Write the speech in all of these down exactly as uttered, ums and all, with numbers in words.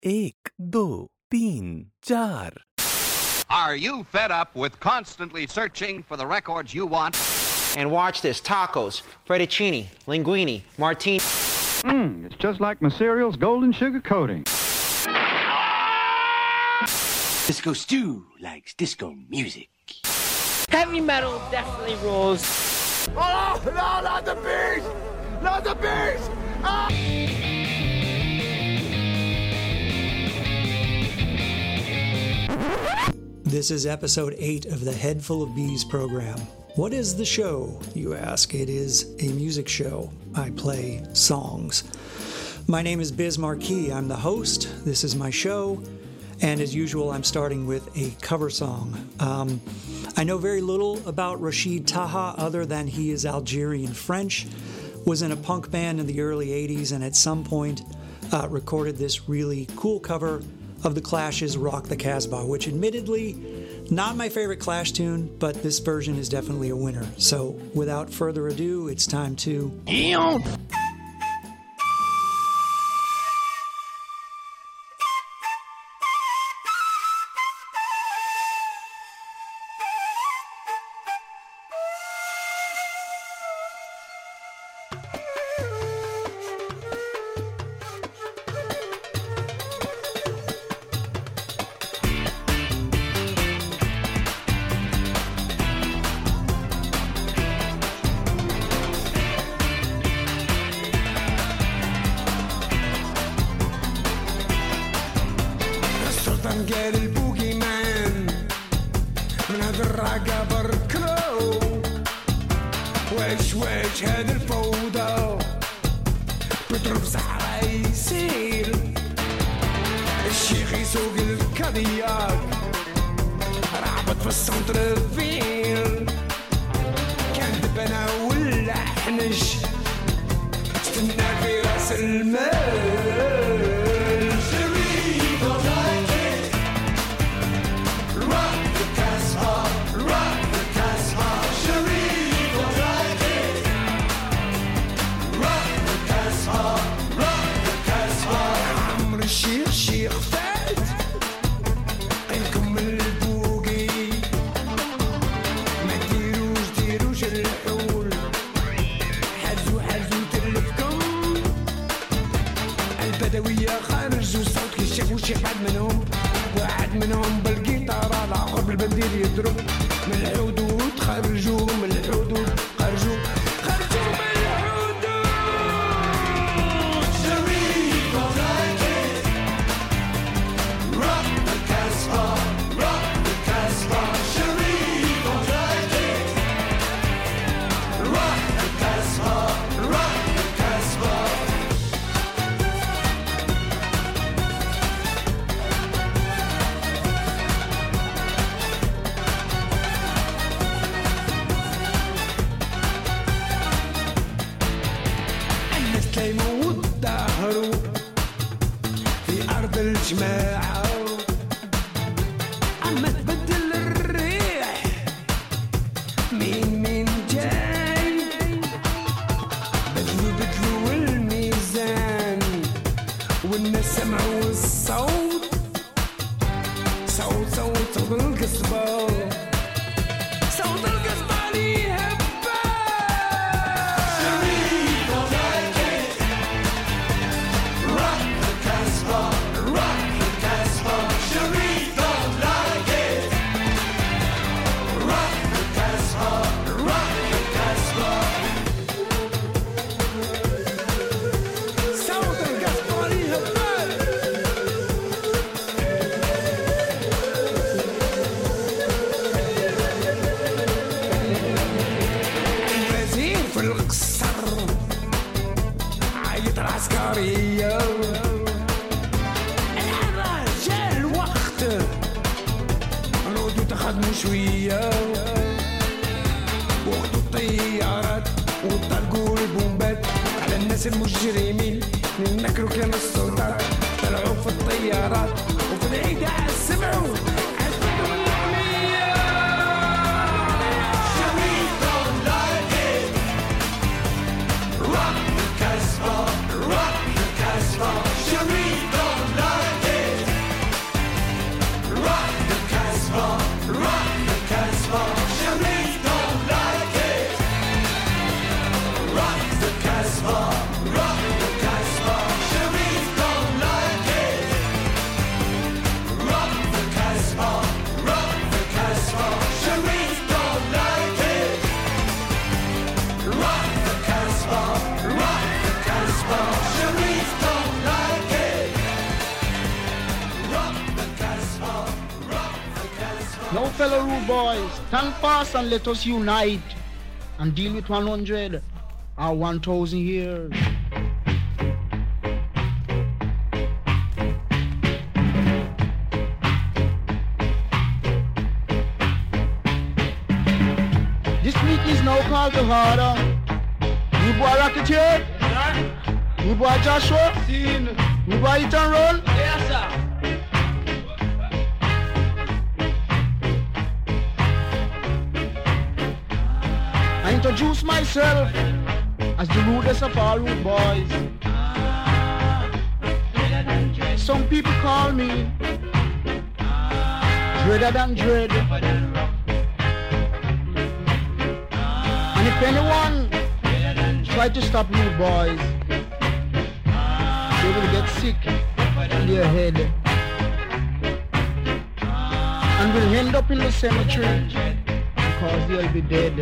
एक दो तीन चार. Are you fed up with constantly searching for the records you want? And watch this. Tacos, fettuccine, linguine, martini. Mmm, it's just like my cereal's golden sugar coating. Disco Stew likes disco music. Heavy metal definitely rules. Oh, no, not the beast! Not the beast! Ah! This is episode eight of the Head Full of Bees program. What is the show, you ask? It is a music show. I play songs. My name is Biz Marquis. I'm the host. This is my show. And as usual, I'm starting with a cover song. Um, I know very little about Rachid Taha other than he is Algerian French, was in a punk band in the early eighties, and at some point uh, recorded this really cool cover of The Clash's Rock the Casbah, which admittedly, not my favorite Clash tune, but this version is definitely a winner. So without further ado, it's time to... قال البوغي مان من هذا الرقة بركلو واش واش هاد الفوضى بضرب صحراء يسير الشيخ يسوق الكادياك رعبت في السنتر فيل كان دبنا ولا حنش استنى في راس المال شيخ بعد منهم واحد منهم بالجيتار الآخر بالبندير يضرب من الحدود خرجوا من الحدود خرجوا خرجوا من الحدود شريف وراكي rock the Casbah rock the Casbah شريف وراكي rock the Casbah rock the Casbah في أرض الجماعة عم تبدل الريح مين مين جاي بدلوا بدلوا الميزان والناس سمعوا الصوت صوت صوت صوت القصبة صوت القصبة ليها العسكرية الآن جاء الوقت نعودوا تخدموا شوية وقتوا الطيارات وطلقوا البومبات على الناس المجرمين نكروا كان السلطات طلعوا في الطيارات وفي العيدة سمعوا Rock the Casbah, rock the Casbah, Sharif don't like it. Now, fellow rude boys, stand fast and let us unite and deal with one hundred or one thousand years. This week is now called to order. You boy Rocketeer? You boy Joshua? Seen. You boy Hit and Run? Yes, sir. I introduce myself as the rudest of all rude boys. Some people call me Dreader than Dread. And if anyone try to stop rude boys, they will get sick in their head and will end up in the cemetery because they'll be dead.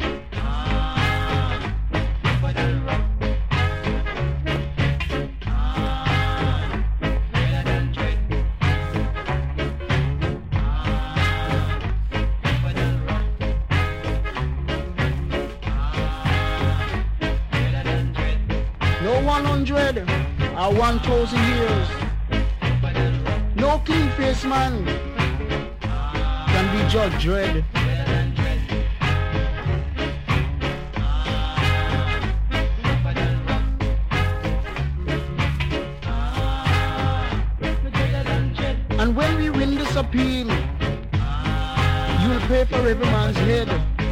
one hundred or one thousand years, no clean-faced man can be Judge Dredd. And when we win this appeal, you'll pay for every man's head.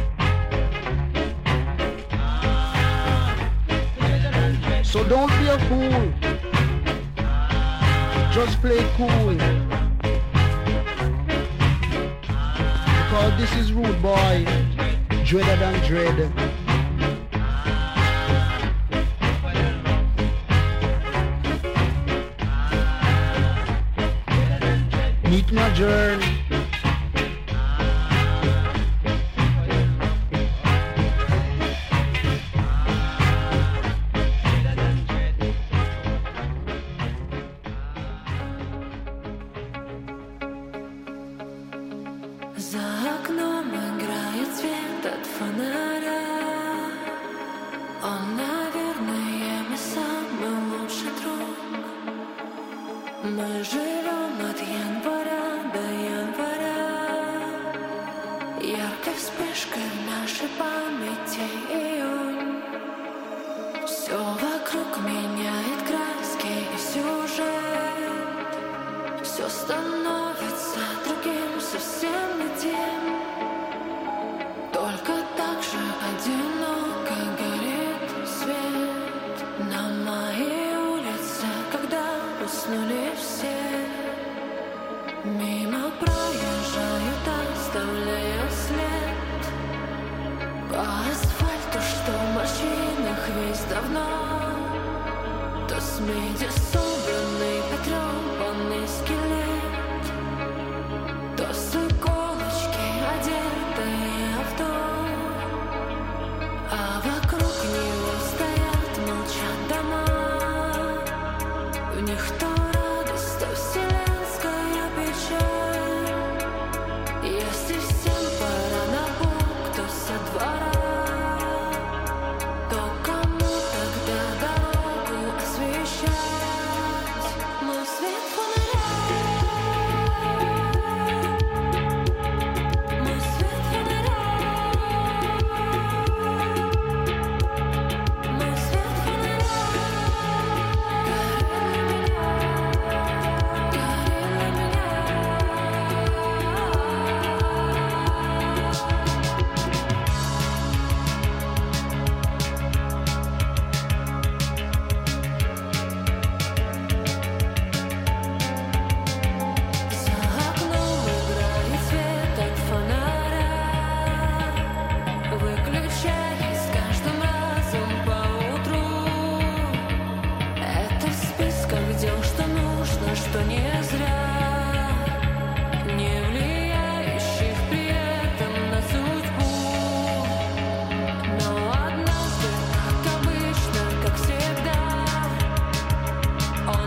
So don't be a fool, just play cool, because this is Rude Boy, Dreader than Dread. Meet my journey.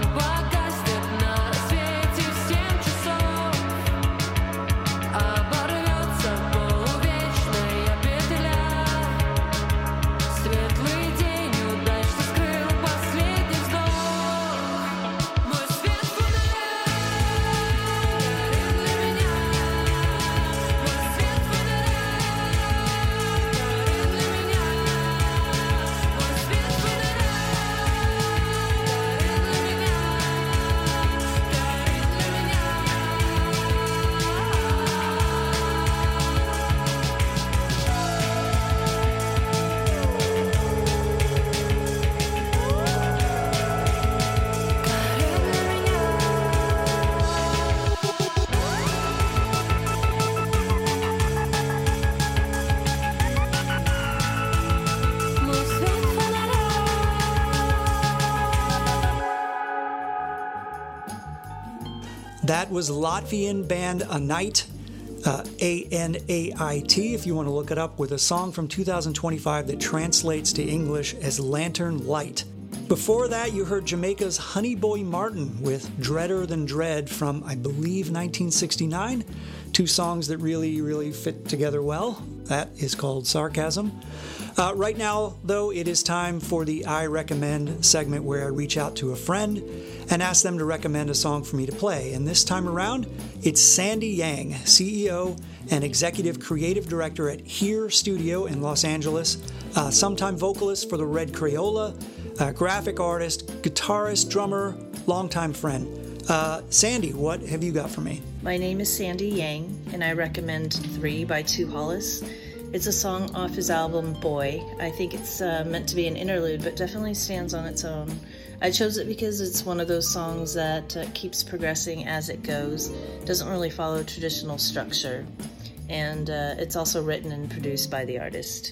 Оборот That was Latvian band Anait, uh, A N A I T, if you want to look it up, with a song from two thousand twenty-five that translates to English as Lantern Light. Before that, you heard Jamaica's Honey Boy Martin with Dreader Than Dread from, I believe, nineteen sixty-nine. Two songs that really, really fit together well. That is called Sarcasm. Uh, right now, though, it is time for the I Recommend segment where I reach out to a friend and ask them to recommend a song for me to play. And this time around, it's Sandy Yang, C E O and Executive Creative Director at Here Studio in Los Angeles, uh, sometime vocalist for the Red Crayola, uh, graphic artist, guitarist, drummer, longtime friend. Uh, Sandy, what have you got for me? My name is Sandy Yang, and I recommend Three by Tu Hollis. It's a song off his album Boy. I think it's uh, meant to be an interlude, but definitely stands on its own. I chose it because it's one of those songs that uh, keeps progressing as it goes, doesn't really follow traditional structure, and uh, it's also written and produced by the artist.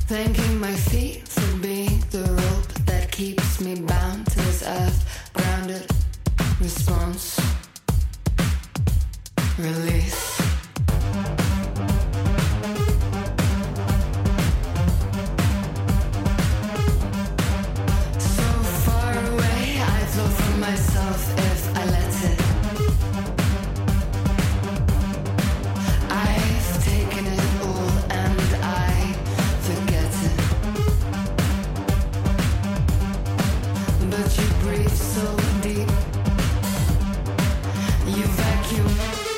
Thanking my feet for being the rope that keeps me bound to this earth. Grounded, response, release. So far away, I flow from myself if I let it. I've taken it all and I forget it. But you breathe so deep. You vacuum.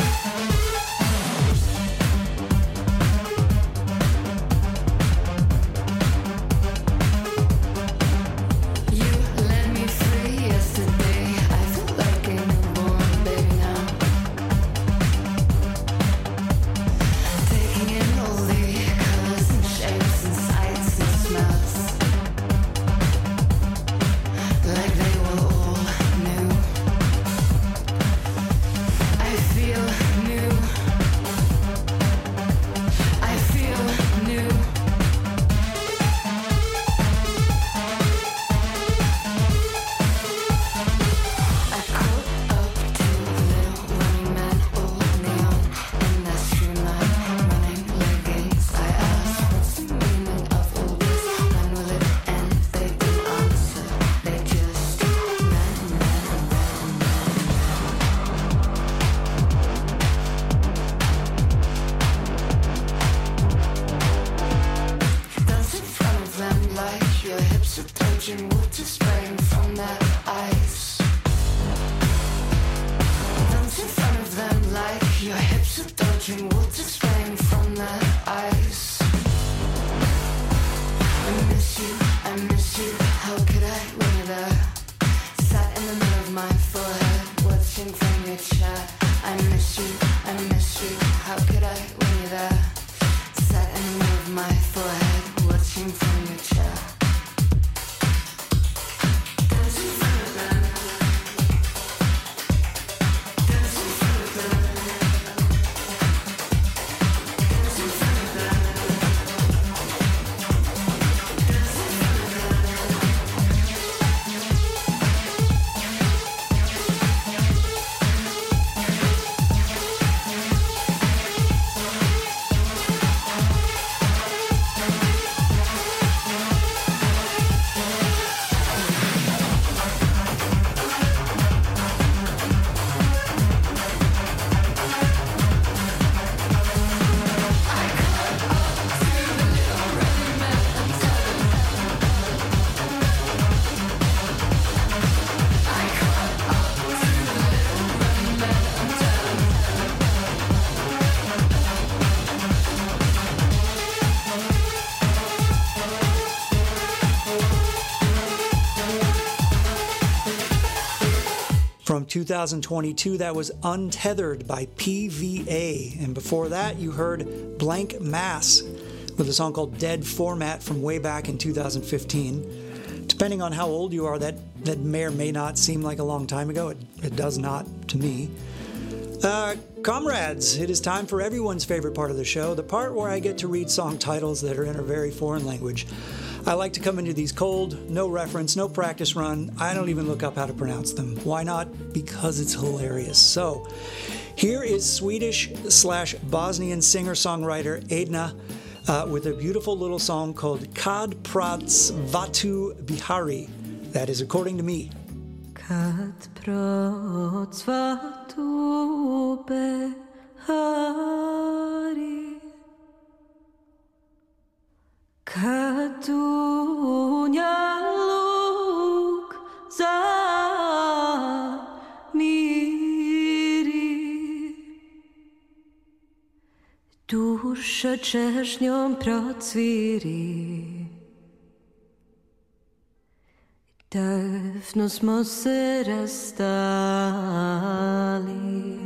You let me free yesterday. I feel like a newborn baby now. Taking in all the colors and shapes and sights and smells. Like they were all new. I feel new. I feel new. I caught up to a little running man, old neon, in that streamline, running leggings. I asked, what's the meaning of all this? When will it end? They didn't answer. They just ran, ran, ran, Dance in front of them like your hips are touching water spraying from their eyes. Dance in front of them like your hips are touching water spraying from their eyes. I miss you, I miss you. How could I when you're there? Sat in the middle of my forehead, watching from your chair. I miss you, I miss you. How could I when you're there? Sat in the middle of my forehead, watching from your chair. Dance in front of them. Dance in front of them. Dance in front of them. Dance in front of them. From two thousand twenty-two, that was Untethered by P V A. And before that, you heard Blank Mass with a song called Dead Format from way back in two thousand fifteen. Depending on how old you are, that, that may or may not seem like a long time ago. It, it does not to me. Uh, comrades, it is time for everyone's favorite part of the show, the part where I get to read song titles that are in a very foreign language. I like to come into these cold, no reference, no practice run. I don't even look up how to pronounce them. Why not? Because it's hilarious. So, here is Swedish slash Bosnian singer-songwriter Edna uh, with a beautiful little song called Kad Prats Vatu Bihari. That is according to me. Kad prats vatu Bihari Katunya luk za miri Dusza češnjom procviri Davno smo se rastali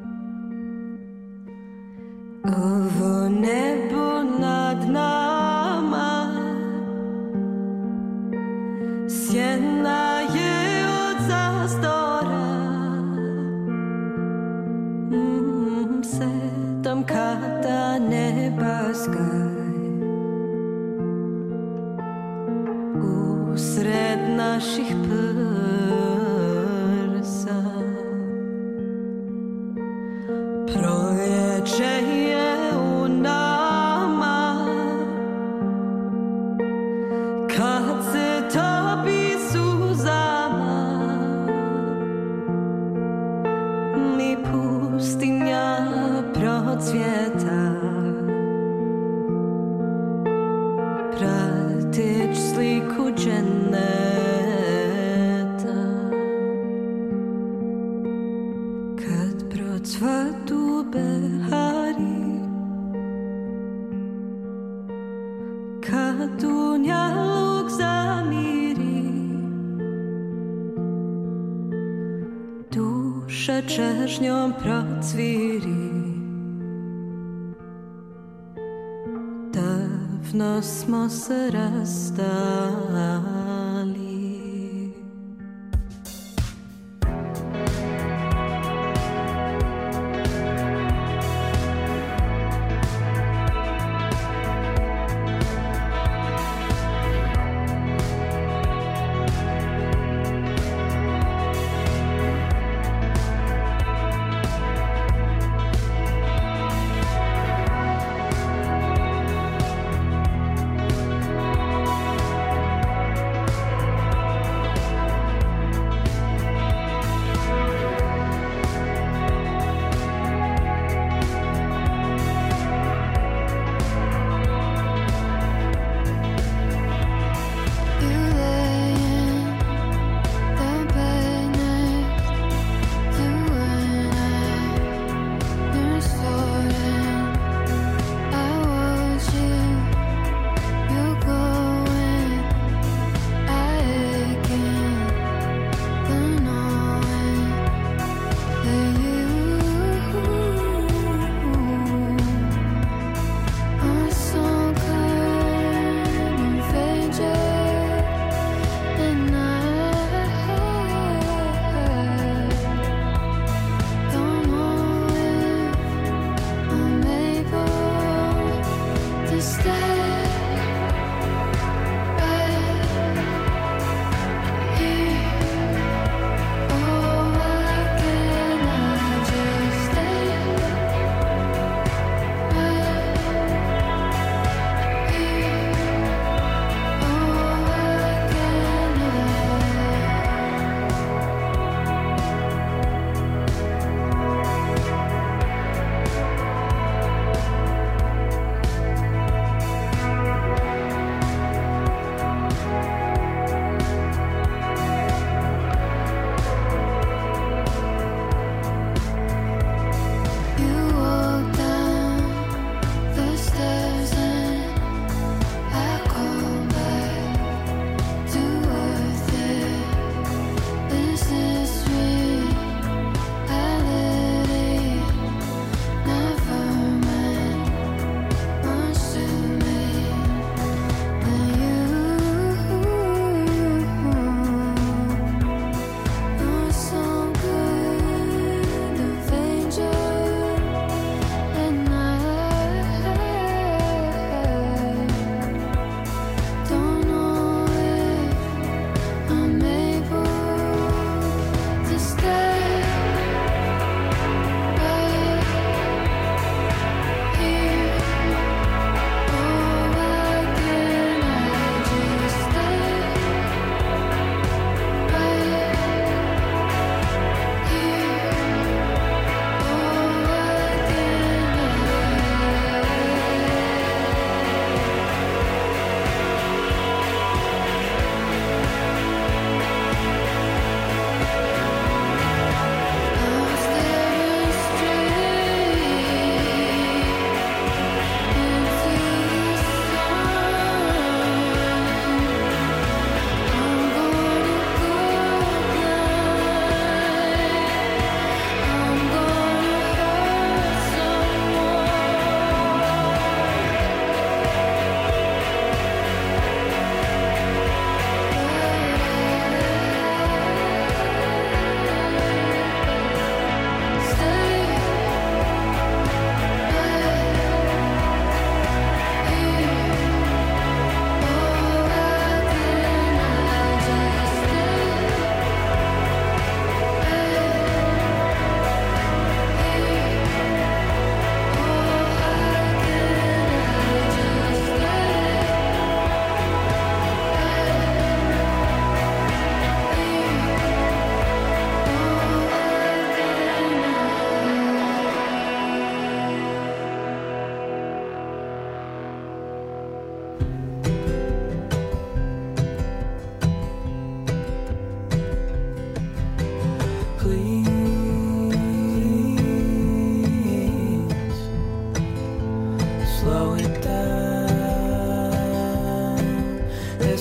Ovo nebo nad nama Sjena je od zastora mm, Sedam kata neba skaj usred naših prsa. Proljeće je u nama, kad se topi suzama, ni pustinja procvjeta, prateći sliku dženeta. Kad procvatu behari, kad dunjaluk zamiri, duša čežnjom procviri. Davno smo se rastali.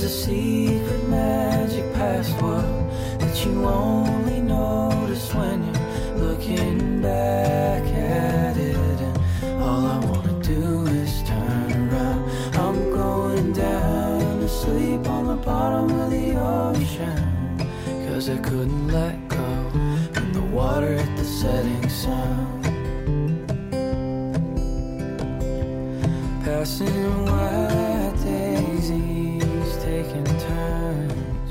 There's a secret magic password that you only notice when you're looking back at it. And all I wanna do is turn around. I'm going down to sleep on the bottom of the ocean, 'cause I couldn't let go when the water hit the setting sun. Passing white daisies, taking turns.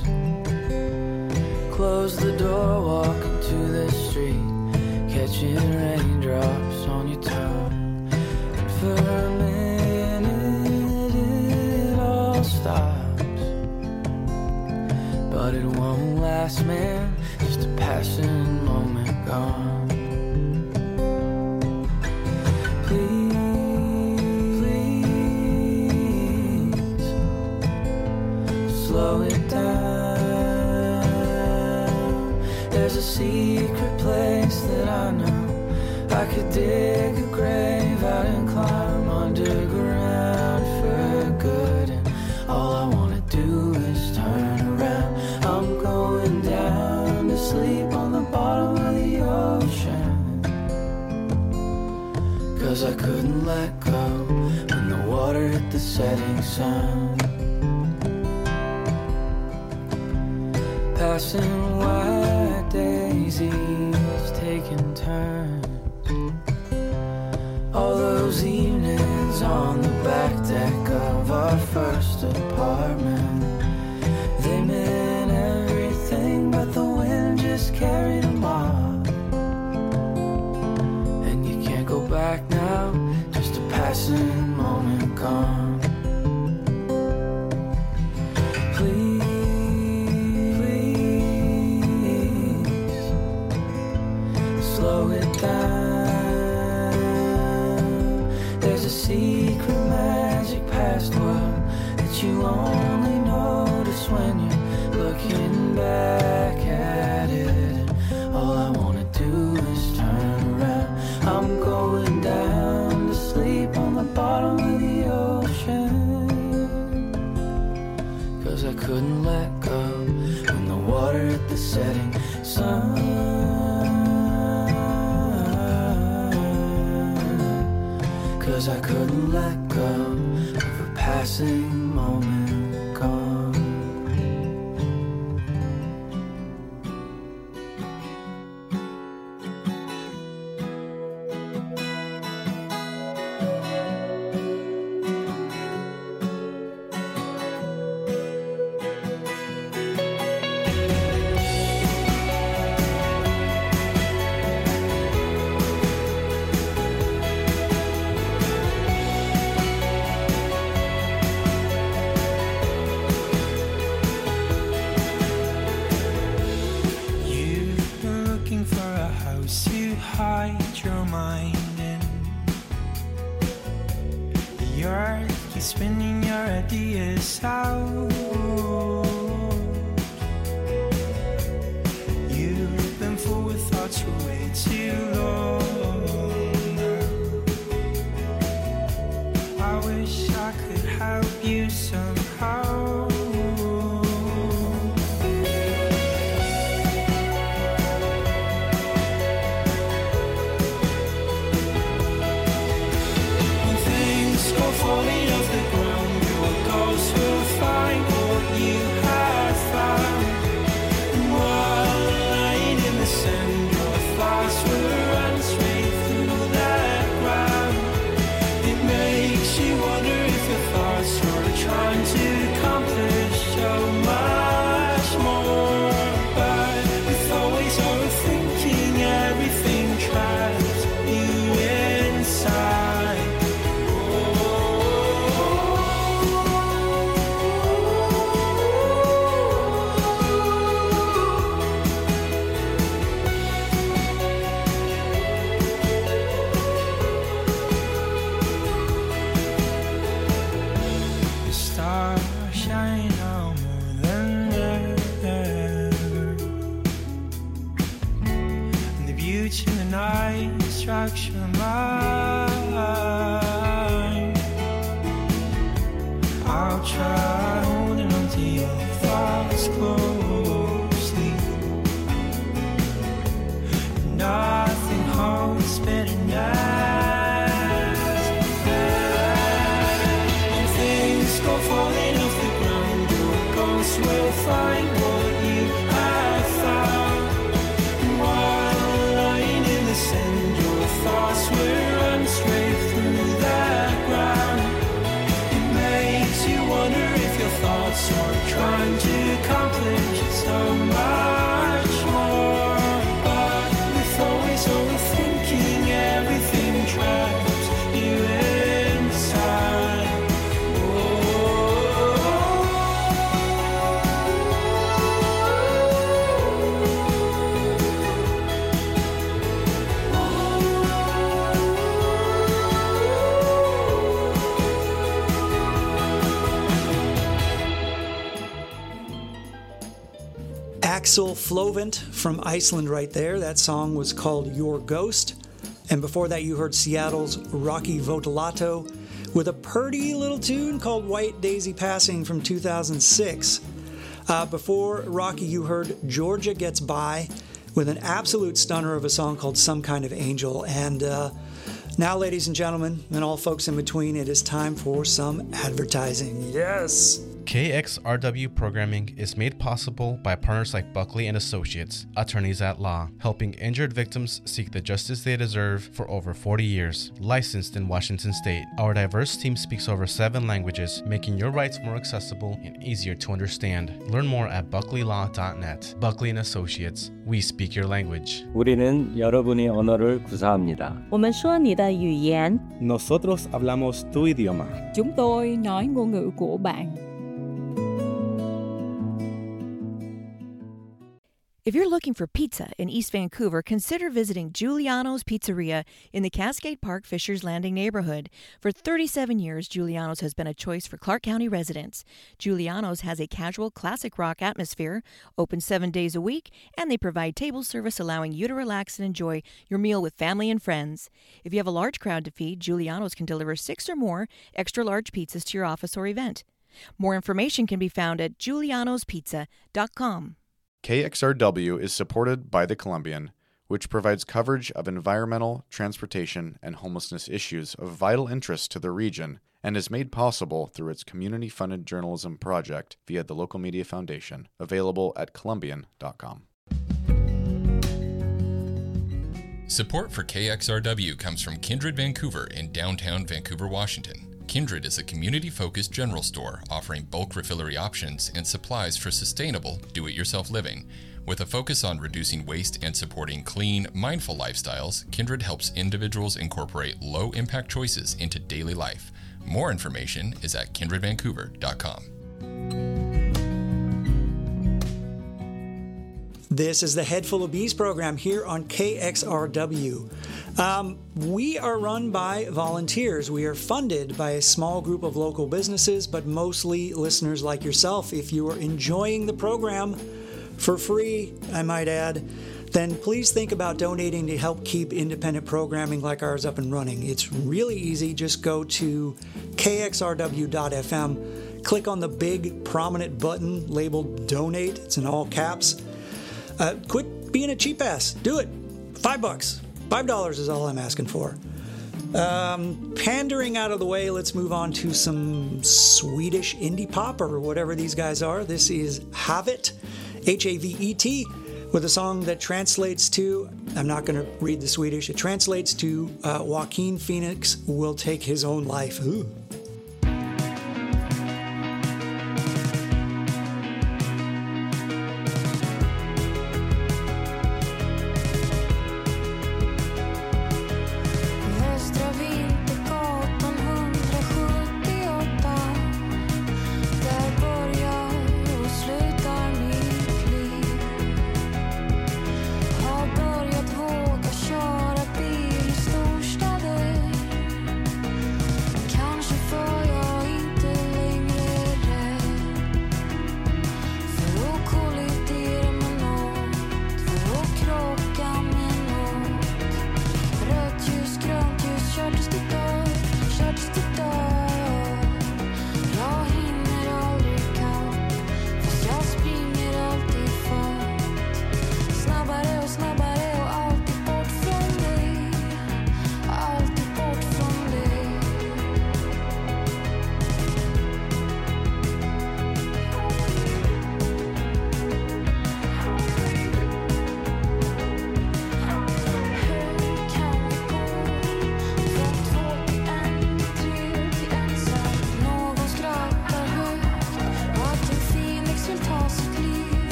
Close the door, walk into the street, catching raindrops on your tongue. And for a minute it all stops, but it won't last, man. Just a passing moment gone. Please, slow it down. There's a secret place that I know I could dig a grave out and climb underground for good. And all I wanna do is turn around. I'm going down to sleep on the bottom of the ocean, 'cause I couldn't let go when the water hit the setting sun. Passing white daisies, taking turns. All those evenings on the back deck of our first apartment, they meant everything, but the wind just carried them off. And you can't go back now, just a passing moment gone. Please, slow it down. There's a secret magic password that you only notice when you're looking back at it. All I wanna do is turn around. I'm going down to sleep on the bottom of the ocean, 'cause I couldn't let go when the water hit the setting sun. 'Cause I couldn't let go of a passing moment gone. Spinning your ideas out. You've been full with thoughts for way too long now. I wish I could help you somehow. When things go falling off the ground, your ghost will find what you have found. And while lying in the sand, your thoughts will run straight through that ground. It makes you wonder if your thoughts are trying to accomplish so much more. But with always overthinking, everything traps you inside. Structure mine. I'll try holding on to will find what you have found. While lying in the sand, your thoughts will run straight through that ground. It makes you wonder if your thoughts are trying to accomplish so much more. But with always overthinking, everything traps you inside. Axel Flovent from Iceland right there. That song was called Your Ghost. And before that you heard Seattle's Rocky Votolato with a purty little tune called White Daisy Passing from two thousand six. Uh, before Rocky you heard Georgia Gets By with an absolute stunner of a song called Some Kind of Angel. And uh, now, ladies and gentlemen, and all folks in between, it is time for some advertising. Yes! K X R W programming is made possible by partners like Buckley and Associates, attorneys at law, helping injured victims seek the justice they deserve for over forty years. Licensed in Washington State, our diverse team speaks over seven languages, making your rights more accessible and easier to understand. Learn more at buckley law dot net. Buckley and Associates, we speak your language. 우리는 여러분의 언어를 구사합니다. 我们说你的语言. Nosotros hablamos tu idioma. Chúng tôi nói ngôn ngữ của bạn. If you're looking for pizza in East Vancouver, consider visiting Giuliano's Pizzeria in the Cascade Park Fishers Landing neighborhood. For thirty-seven years, Giuliano's has been a choice for Clark County residents. Giuliano's has a casual classic rock atmosphere, open seven days a week, and they provide table service allowing you to relax and enjoy your meal with family and friends. If you have a large crowd to feed, Giuliano's can deliver six or more extra-large pizzas to your office or event. More information can be found at giulianos pizza dot com. K X R W is supported by The Columbian, which provides coverage of environmental, transportation, and homelessness issues of vital interest to the region and is made possible through its community-funded journalism project via the Local Media Foundation, available at columbian dot com. Support for K X R W comes from Kindred Vancouver in downtown Vancouver, Washington. Kindred is a community-focused general store offering bulk refillery options and supplies for sustainable, do-it-yourself living. With a focus on reducing waste and supporting clean, mindful lifestyles, Kindred helps individuals incorporate low-impact choices into daily life. More information is at kindred vancouver dot com. This is the Head Full of Bees program here on K X R W. Um, we are run by volunteers. We are funded by a small group of local businesses, but mostly listeners like yourself. If you are enjoying the program for free, I might add, then please think about donating to help keep independent programming like ours up and running. It's really easy. Just go to k x r w dot f m, click on the big prominent button labeled Donate. It's in all caps. Uh, quit being a cheap ass. Do it. Five bucks. Five dollars is all I'm asking for. Um, pandering out of the way, let's move on to some Swedish indie pop or whatever these guys are. This is Havet, H A V E T, with a song that translates to, I'm not going to read the Swedish, it translates to uh, Joaquin Phoenix will take his own life. Ooh. Kanske för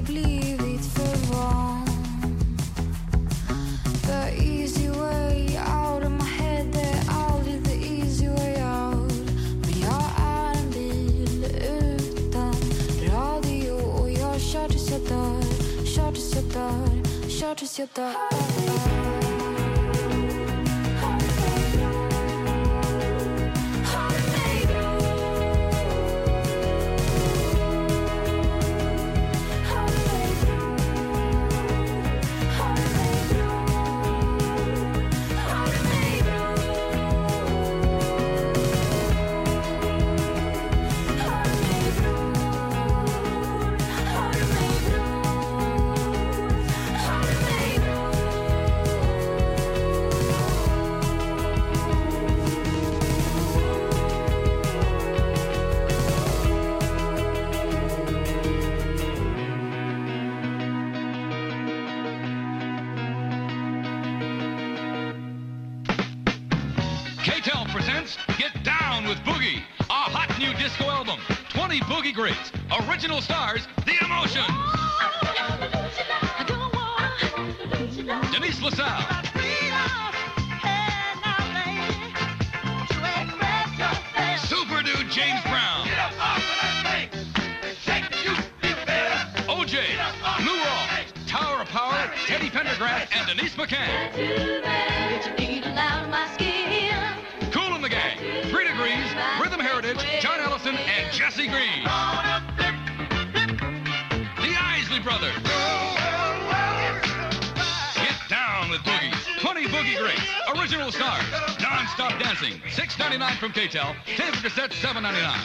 blivit för van. The easy way out of my head, det är aldrig the easy way out. Men jag är en bil utan radio och jag kör tills jag dör, kör tills jag dör, kör tills jag dör. K-Tel presents Get Down with Boogie, a hot new disco album. twenty boogie greats, original stars, The Emotions. Denise LaSalle. Super dude James Brown. O J, Lou Rawls, Tower of Power, Teddy Pendergrass, and Denise McCann. Cool in the Gang, Three Degrees, Rhythm Heritage, John Ellison, and Jesse Green. The Isley Brothers. Get Down with Boogie. twenty boogie greats, original stars, non-stop dancing. six ninety-nine from K-Tel, tape and cassette seven ninety-nine.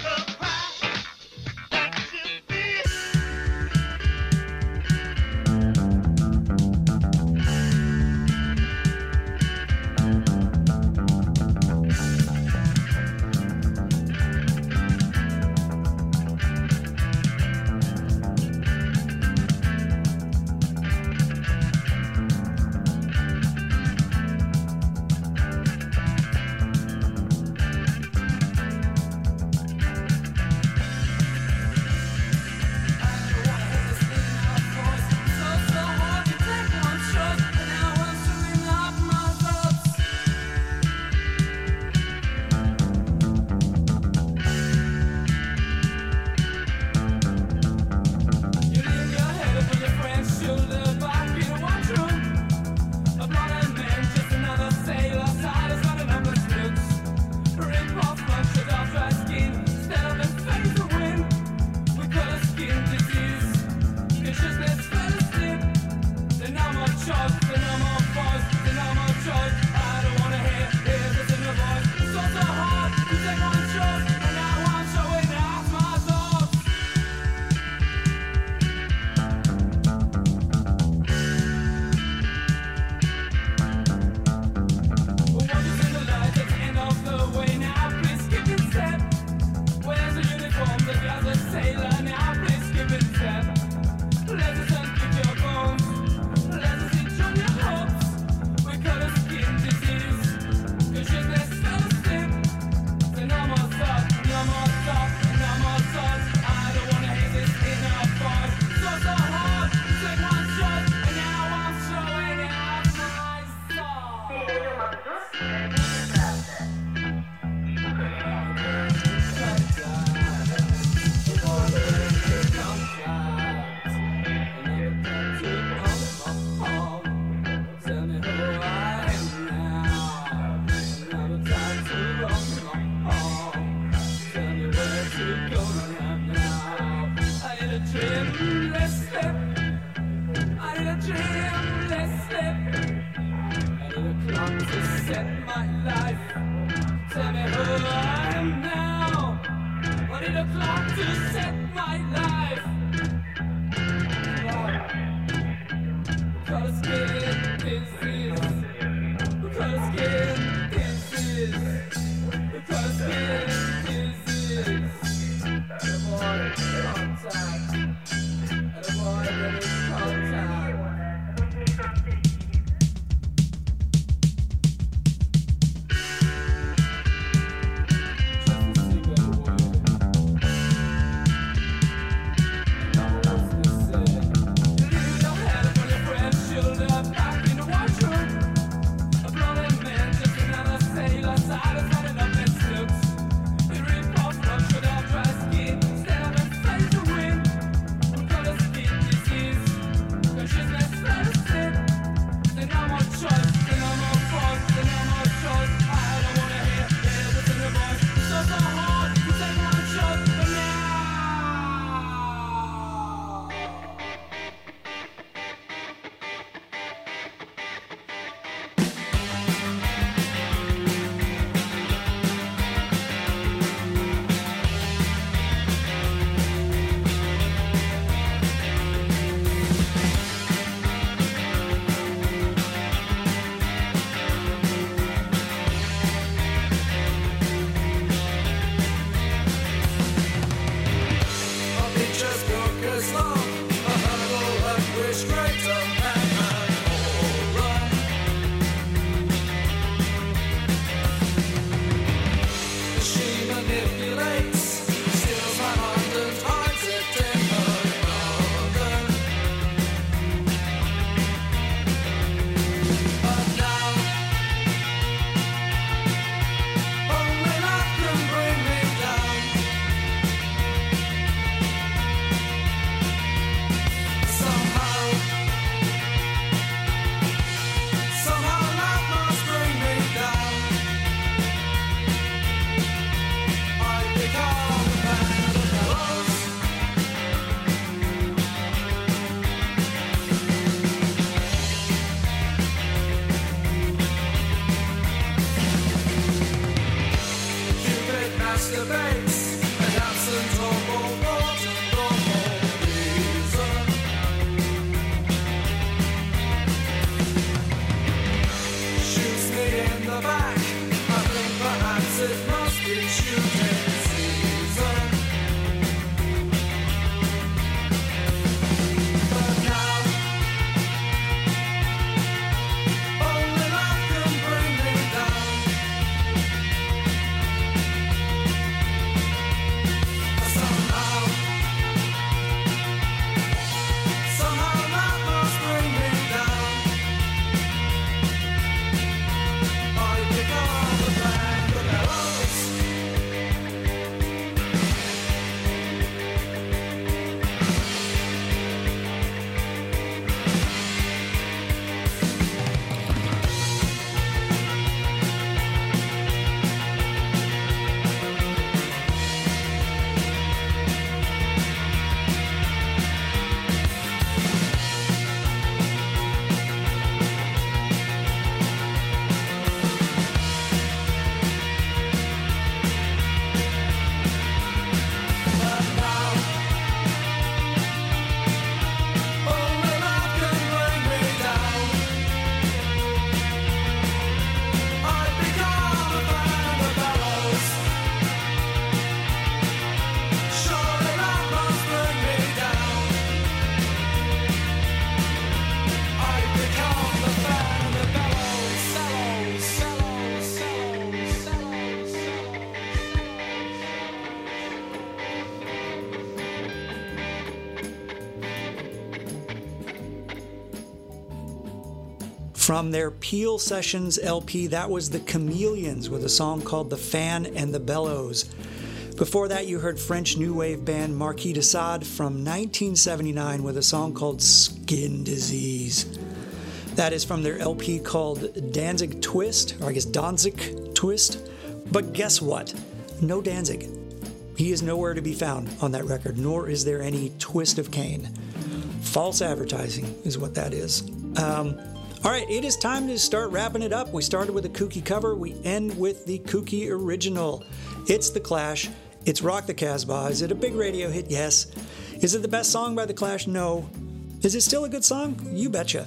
From their Peel Sessions L P, that was the Chameleons with a song called The Fan and the Bellows. Before that, you heard French new wave band Marquis de Sade from nineteen seventy-nine with a song called Skin Disease. That is from their L P called Danzig Twist, or I guess Danzig Twist. But guess what? No Danzig. He is nowhere to be found on that record, nor is there any Twist of Cain. False advertising is what that is. Um, all right, it is time to start wrapping it up. We started with a kooky cover. We end with the kooky original. It's The Clash. It's Rock the Casbah. Is it a big radio hit? Yes. Is it the best song by The Clash? No. Is it still a good song? You betcha.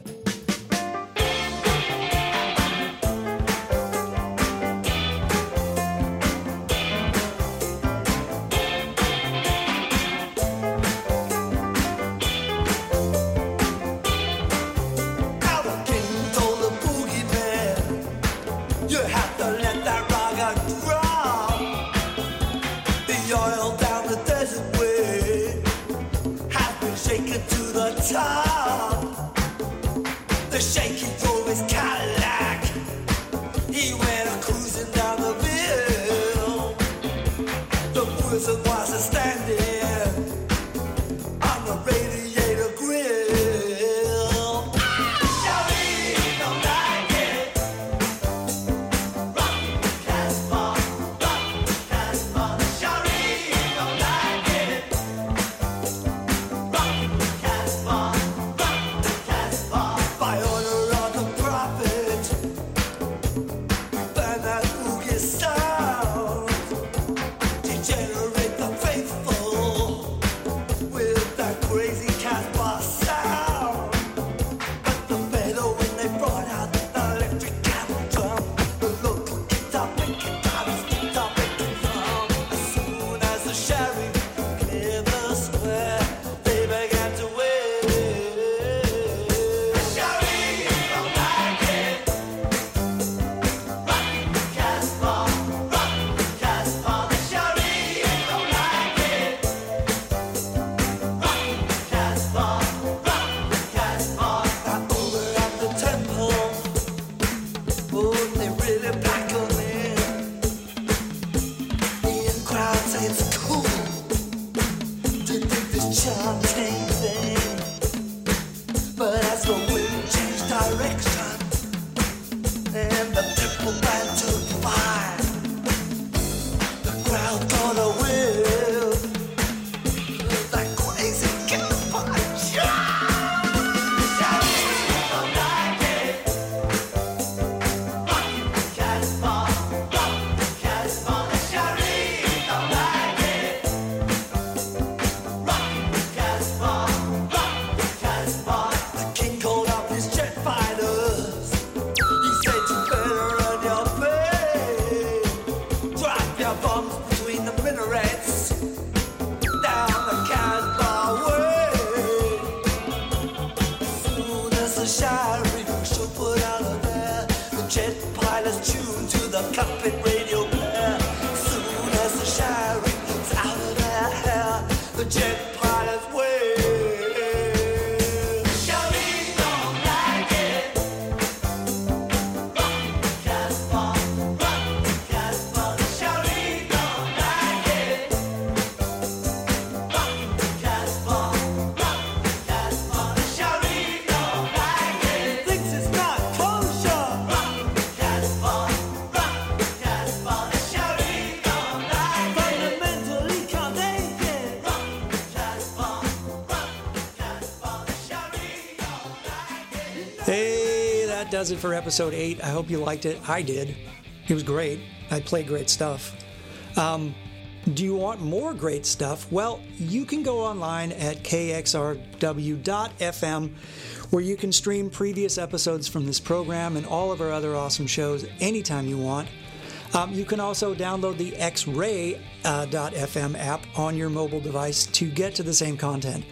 Does it for episode eight. I hope you liked it. I did. It was great. I played great stuff. Um, do you want more great stuff? Well, you can go online at k x r w dot f m where you can stream previous episodes from this program and all of our other awesome shows anytime you want. Um, you can also download the x ray dot f m app on your mobile device to get to the same content.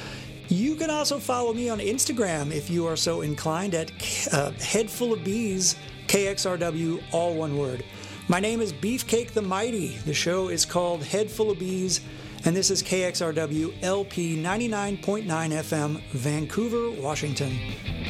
You can also follow me on Instagram if you are so inclined at uh, Headful of Bees, K X R W, all one word. My name is Beefcake the Mighty. The show is called Headful of Bees, and this is K X R W L P ninety-nine point nine F M, Vancouver, Washington.